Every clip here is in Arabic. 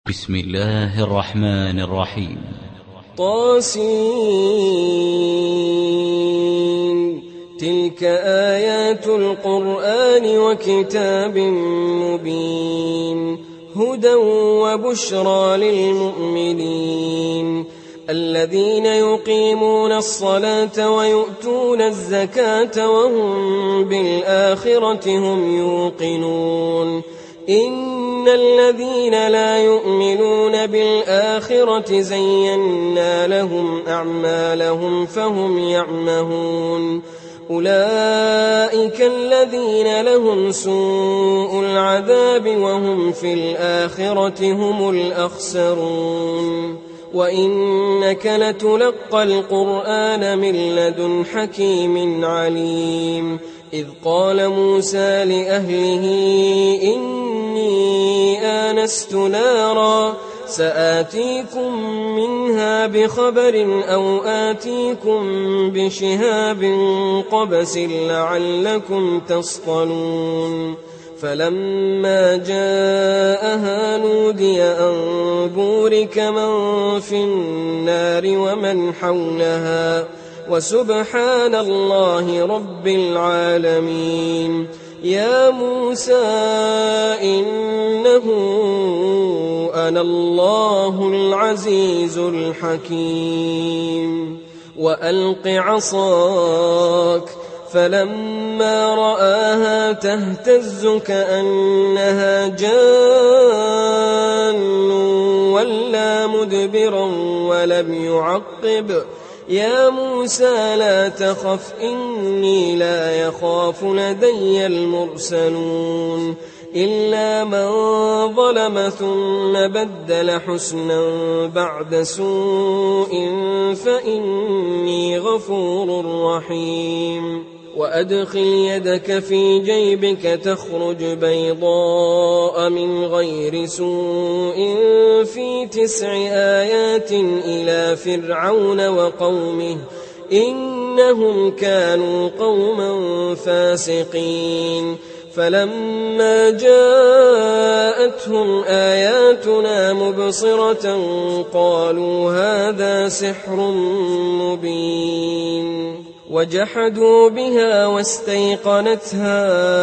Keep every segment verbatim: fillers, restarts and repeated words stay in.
بسم الله الرحمن الرحيم. طاسين تلك آيات القرآن وكتاب مبين هدى وبشرى للمؤمنين الذين يقيمون الصلاة ويؤتون الزكاة وهم بالآخرة هم يوقنون إن الذين لا يؤمنون بالآخرة زينا لهم أعمالهم فهم يعمهون أولئك الذين لهم سوء العذاب وهم في الآخرة هم الأخسرون وإنك لتلقى القرآن من لدن حكيم عليم إذ قال موسى لأهله إني آنست نارا سآتيكم منها بخبر أو آتيكم بشهاب قبس لعلكم تصطلون فلما جاءها نودي أن بورك من في النار ومن حولها وسبحان الله رب العالمين يا موسى إنه أنا الله العزيز الحكيم وألق عصاك فلما رآها تهتز كأنها جان ولا مدبرا ولم يعقب يا موسى لا تخف إني لا يخاف لدي المرسلون إلا من ظلم ثم بدل حسنا بعد سوء فإني غفور رحيم وأدخل يدك في جيبك تخرج بيضاء من غير سوء في تسع آيات إلى فرعون وقومه إنهم كانوا قوما فاسقين فلما جاءتهم آياتنا مبصرة قالوا هذا سحر مبين وجحدوا بها واستيقنتها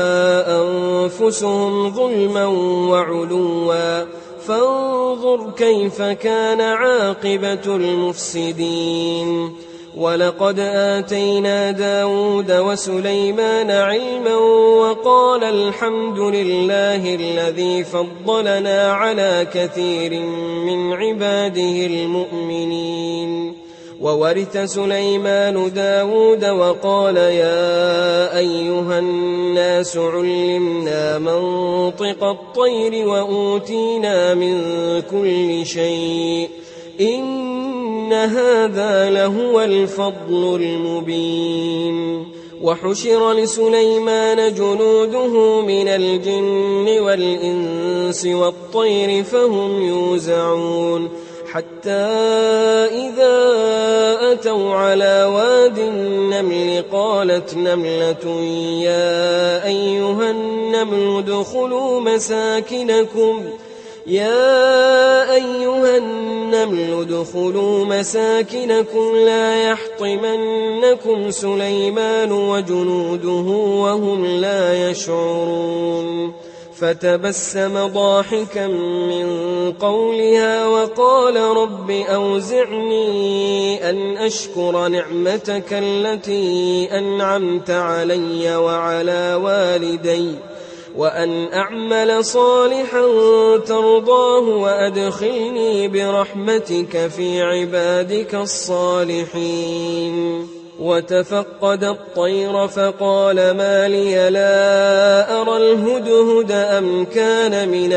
أنفسهم ظلما وعلوا فانظر كيف كان عاقبة المفسدين ولقد آتينا داود وسليمان علما وقال الحمد لله الذي فضلنا على كثير من عباده المؤمنين وورث سليمان داود وقال يا أيها الناس علمنا منطق الطير وأوتينا من كل شيء إن هذا لهو الفضل المبين وحشر لسليمان جنوده من الجن والإنس والطير فهم يوزعون حتى إذا أتوا على واد النمل قالت نملة يا أيها النمل ادخلوا مساكنكم يا أيها النمل ادخلوا مساكنكم لا يحطمنكم سليمان وجنوده وهم لا يشعرون فتبسم ضاحكا من قولها وقال رب أوزعني أن أشكر نعمتك التي أنعمت علي وعلى والدي وأن أعمل صالحا ترضاه وأدخلني برحمتك في عبادك الصالحين وتفقد الطير فقال ما لي لا أرى الهدهد أم كان من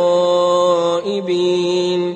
الغائبين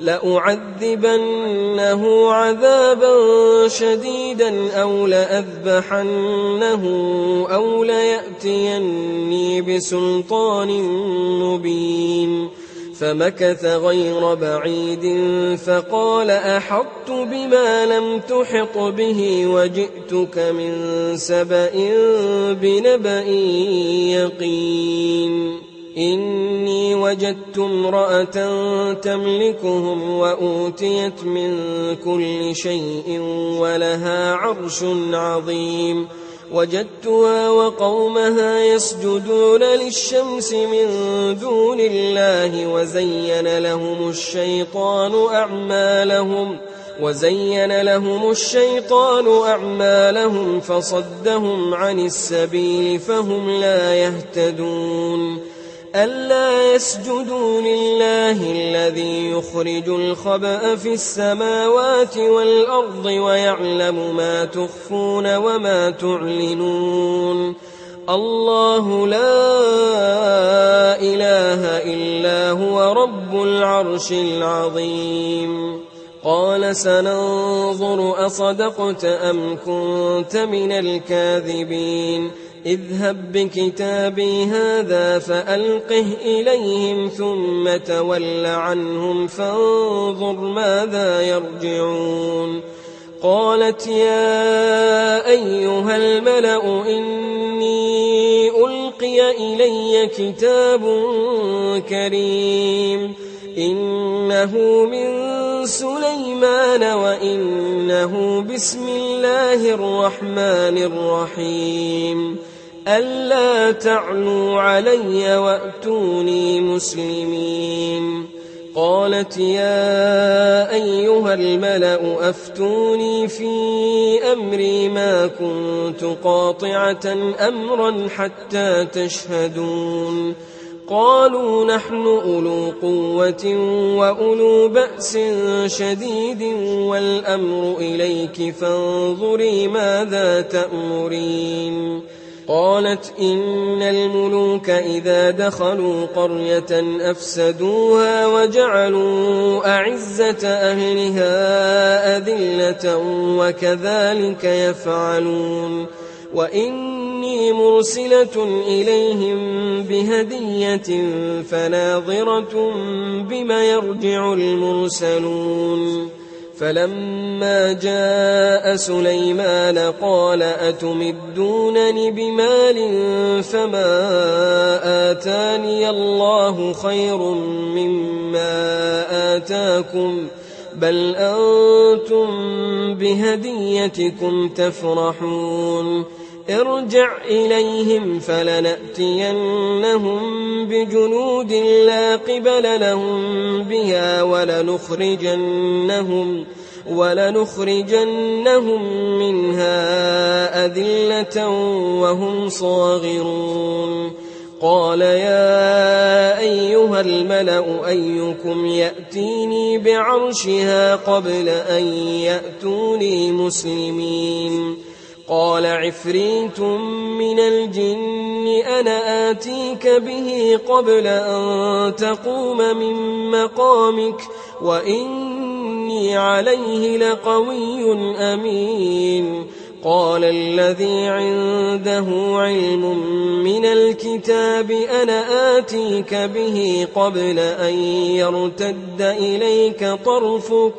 لأعذبنه عذابا شديدا أو لأذبحنه أو ليأتيني بسلطان مبين فمكث غير بعيد فقال أحطت بما لم تحط به وجئتك من سبأ بنبأ يقين إني وجدت امرأة تملكهم وأوتيت من كل شيء ولها عرش عظيم وجدتها وقومها يسجدون للشمس من دون الله وزين لهم الشيطان أعمالهم وزين لهم الشيطان أعمالهم فصدهم عن السبيل فهم لا يهتدون ألا يسجدوا لله الذي يخرج الخبأ في السماوات والأرض ويعلم ما تخفون وما تعلنون الله لا إله إلا هو رب العرش العظيم قال سننظر أصدقت أم كنت من الكاذبين اذهب بكتابي هذا فألقه إليهم ثم تول عنهم فانظر ماذا يرجعون قالت يا أيها الملأ إني ألقي إلي كتاب كريم إنه من سليمان وإنه بسم الله الرحمن الرحيم ألا تعلوا علي وأتوني مسلمين قالت يا أيها الملأ أفتوني في أمري ما كنت قاطعة أمرا حتى تشهدون قالوا نحن أولو قوة وأولو بأس شديد والأمر إليك فانظري ماذا تأمرين قالت إن الملوك إذا دخلوا قرية أفسدوها وجعلوا أعزة أهلها أذلة وكذلك يفعلون وإني مرسلة إليهم بهدية فناظرة بما يرجع المرسلون فلما جاء سليمان قال أتمدونني بمال فما آتاني الله خير مما آتاكم بل أنتم بهديتكم تفرحون ارجع إليهم فلنأتينهم بجنود لا قبل لهم بها ولنخرجنهم ولنخرجنهم منها أذلة وهم صاغرون قال يا أيها الملأ أيكم يأتيني بعرشها قبل أن يأتوني مسلمين قال عفريت من الجن أنا آتيك به قبل أن تقوم من مقامك وإني عليه لقوي أمين قال الذي عنده علم من الكتاب أنا آتيك به قبل أن يرتد إليك طرفك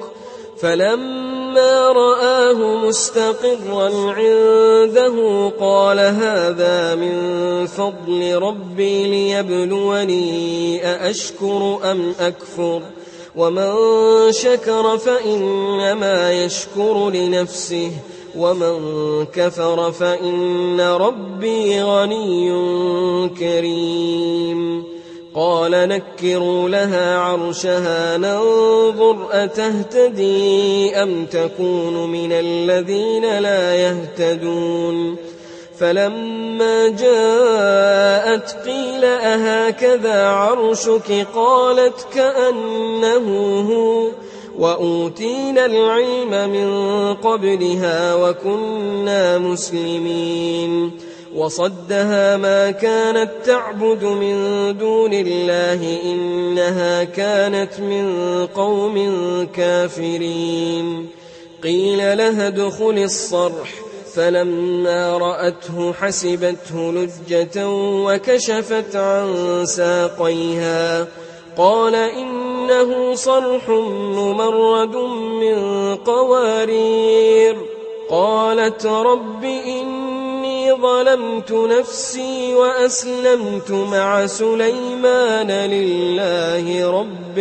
فلما رآه مستقرا عنده قال هذا من فضل ربي ليبلوني أأشكر أم أكفر ومن شكر فإنما يشكر لنفسه ومن كفر فإن ربي غني كريم قال نكروا لها عرشها ننظر أتهتدي أم تكون من الذين لا يهتدون فلما جاءت قيل أهكذا عرشك قالت كأنه هو وأوتينا العلم من قبلها وكنا مسلمين وصدها ما كانت تعبد من دون الله إنها كانت من قوم كافرين قيل لها ادخل الصرح فلما رأته حسبته لجة وكشفت عن ساقيها قال إنه صرح ممرد من قوارير قالت رب إني ظلمت نفسي وأسلمت مع سليمان لله رب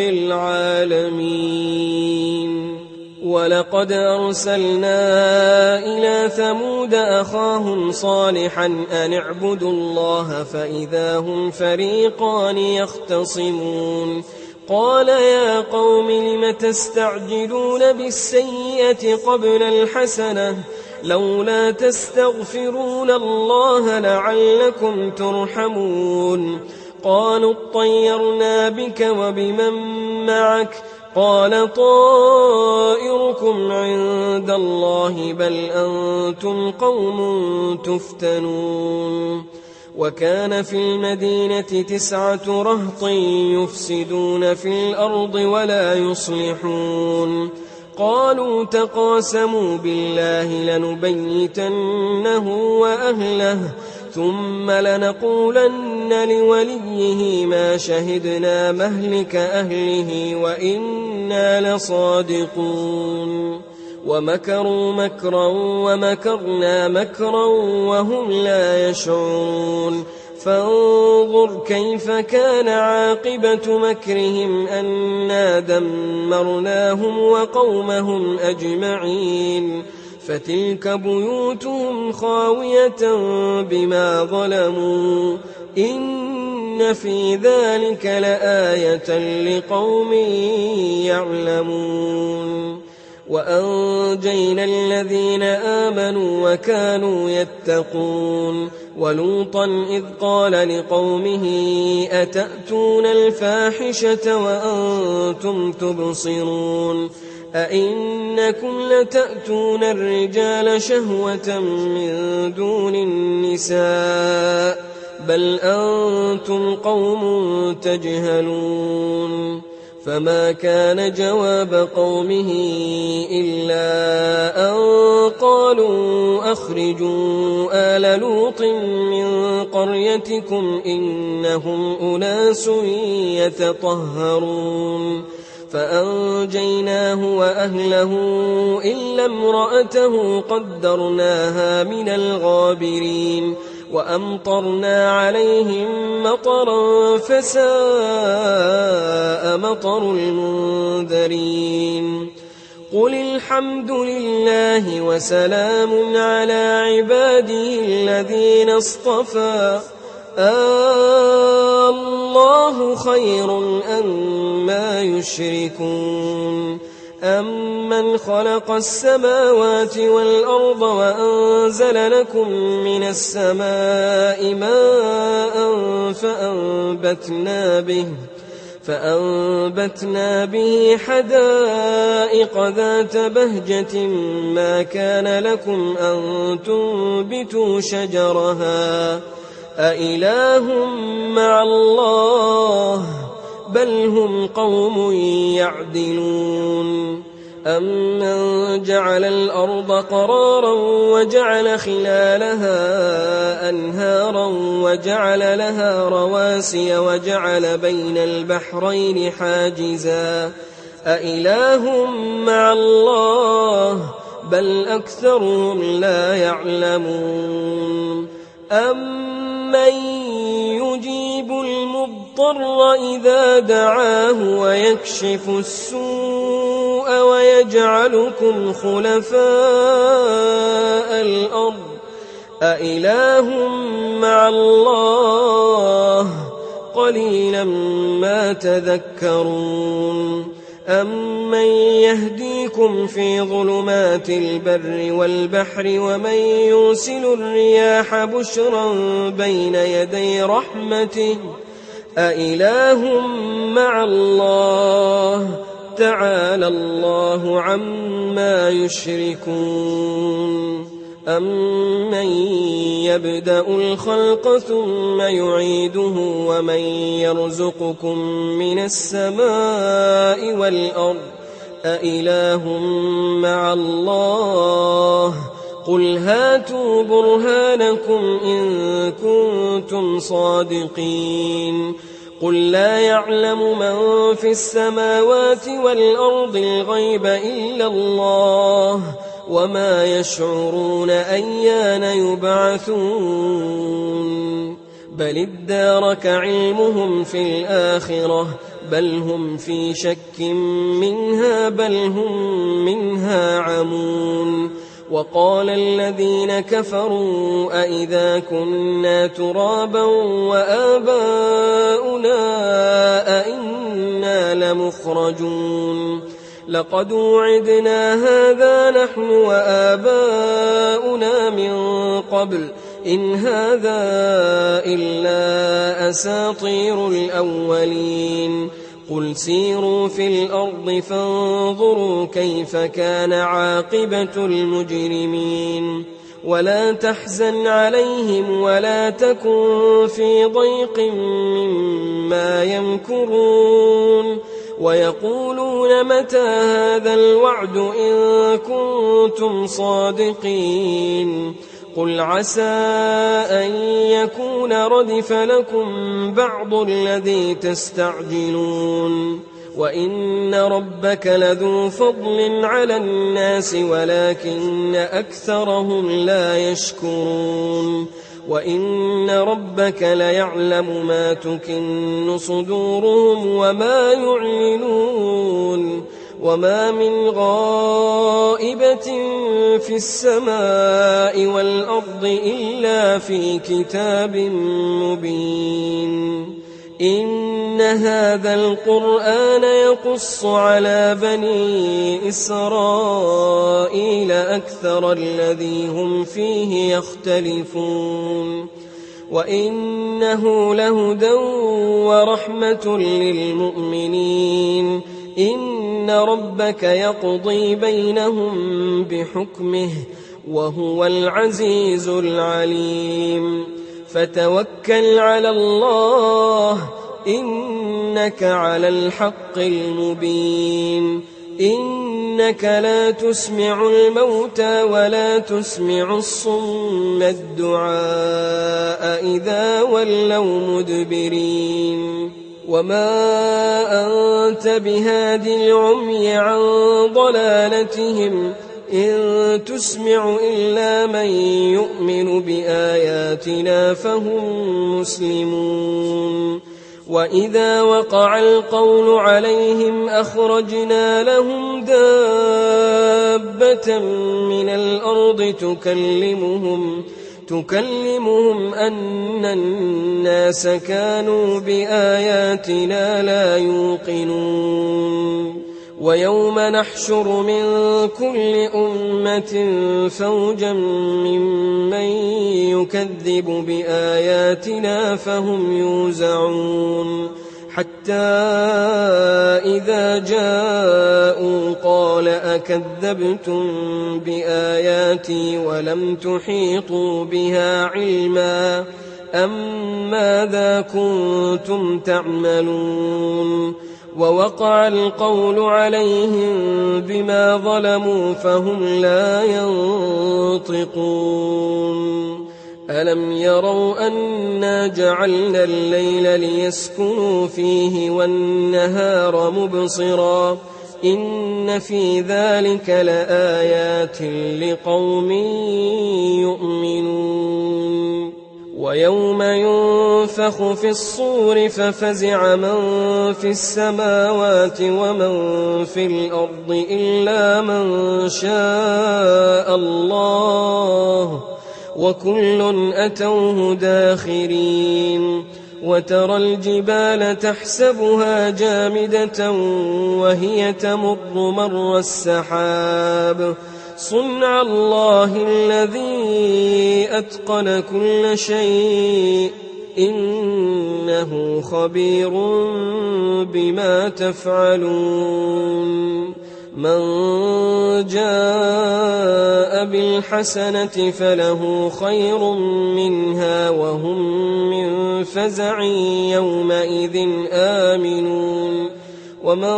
العالمين. ولقد أرسلنا إلى ثمود أخاهم صالحا أن اعبدوا الله فإذا هم فريقان يختصمون. قال يا قوم لم تستعجلون بالسيئة قبل الحسنة لولا تستغفرون الله لعلكم ترحمون. قالوا اطيرنا بك وبمن معك قال طائركم عند الله بل أنتم قوم تفتنون. وكان في المدينة تسعة رهط يفسدون في الأرض ولا يصلحون. قالوا تقاسموا بالله لنبيتنه وأهله ثم لنقولن لوليه ما شهدنا مهلك أهله وإنا لصادقون. ومكروا مكرا ومكرنا مكرا وهم لا يشعرون. فانظر كيف كان عاقبة مكرهم أنا دمرناهم وقومهم أجمعين. فتلك بيوتهم خاوية بما ظلموا إن في ذلك لآية لقوم يعلمون. وأنجينا الذين آمنوا وكانوا يتقون. ولوطا إذ قال لقومه أتأتون الفاحشة وأنتم تبصرون أئنكم لتأتون الرجال شهوة من دون النساء بل أنتم قوم تجهلون. فما كان جواب قومه إلا أن قالوا أخرجوا آل لوط من قريتكم إنهم أناس يتطهرون. فأنجيناه وأهله إلا امرأته قدرناها من الغابرين. وأمطرنا عليهم مطرا فساء مطر المنذرين. قل الحمد لله وسلام على عباده الذين اصطفى الله خير أما يشركون. أمن خلق السماوات والأرض وأنزل لكم من السماء ماء فأنبتنا به فأنبتنا به حدائق ذات بهجة ما كان لكم أن تنبتوا شجرها أإله مع الله بل هم قوم يعدلون. أمن جعل الأرض قرارا وجعل خلالها أنهارا وجعل لها رواسي وجعل بين البحرين حاجزا أإله مع الله بل أكثرهم لا يعلمون. أمن يجيب المضطر إذا دعاه ويكشف السوء ويجعلكم خلفاء الأرض أإله مع الله قليلا ما تذكرون. أمن يهديكم في ظلمات البر والبحر ومن يرسل الرياح بشرا بين يدي رحمته أإله مع الله تعالى الله عما يشركون. أمن يبدأ الخلق ثم يعيده ومن يرزقكم من السماء والأرض أإله مع الله قل هاتوا برهانكم إن كنتم صادقين. قل لا يعلم من في السماوات والأرض الغيب إلا الله وما يشعرون أيان يبعثون بل ادارك علمهم في الآخرة بل هم في شك منها بل هم منها عمون وقال الذين كفروا أئذا كنا ترابا وآباؤنا أئنا لمخرجون لقد وعدنا هذا نحن وآباؤنا من قبل إن هذا إلا أساطير الأولين قل سيروا في الأرض فانظروا كيف كان عاقبة المجرمين ولا تحزن عليهم ولا تكن في ضيق مما يمكرون ويقولون متى هذا الوعد إن كنتم صادقين قل عسى أن يكون ردف لكم بعض الذي تستعجلون وإن ربك لذو فضل على الناس ولكن أكثرهم لا يشكرون وإن ربك ليعلم ما تكن صدورهم وما يعلنون وما من غائبة في السماء والأرض إلا في كتاب مبين إن هذا القرآن يقص على بني إسرائيل أكثر الذي هم فيه يختلفون وإنه لهدى ورحمة للمؤمنين إن ربك يقضي بينهم بحكمه وهو العزيز العليم فتوكل على الله إنك على الحق المبين إنك لا تسمع الموتى ولا تسمع الصم الدعاء إذا ولوا مدبرين وما أنت بهاد العمي عن ضلالتهم إن تسمع إلا من يؤمن بآياتنا فهم مسلمون وإذا وقع القول عليهم أخرجنا لهم دابة من الأرض تكلمهم تكلمهم أن الناس كانوا بآياتنا لا يوقنون ويوم نحشر من كل أمة فوجا ممن يكذب بآياتنا فهم يوزعون حتى إذا جاءوا قال أكذبتم بآياتي ولم تحيطوا بها علما أم ماذا كنتم تعملون ووقع القول عليهم بما ظلموا فهم لا ينطقون ألم يروا أنا جعلنا الليل ليسكنوا فيه والنهار مبصرا إن في ذلك لآيات لقوم يؤمنون ويوم ينفخ في الصور ففزع من في السماوات ومن في الأرض إلا من شاء الله وكل أتوه داخرين وترى الجبال تحسبها جامدة وهي تمر مر السحاب صنع الله الذي أتقن كل شيء إنه خبير بما تفعلون من جاء بالحسنة فله خير منها وهم من فزع يومئذ آمنون ومن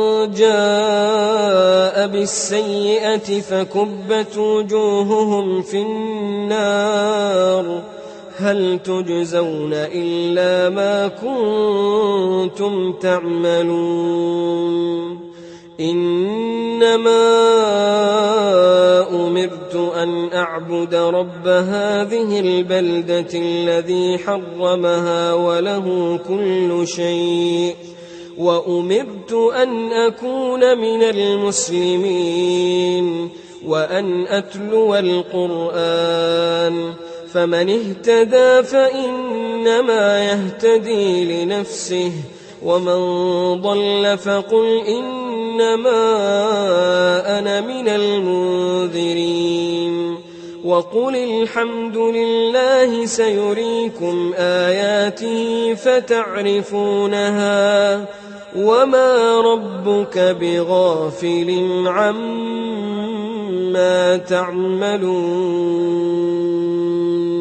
جاء بالسيئة فكبت وجوههم في النار هل تجزون إلا ما كنتم تعملون إنما أن أعبد رب هذه البلدة الذي حرمها وله كل شيء وأمرت أن أكون من المسلمين وأن أتلو القرآن فمن اهتدى فإنما يهتدي لنفسه ومن ضل فقل إنما أنا من المنذرين وقل الحمد لله سيريكم آياته فتعرفونها وما ربك بغافل عما تعملون.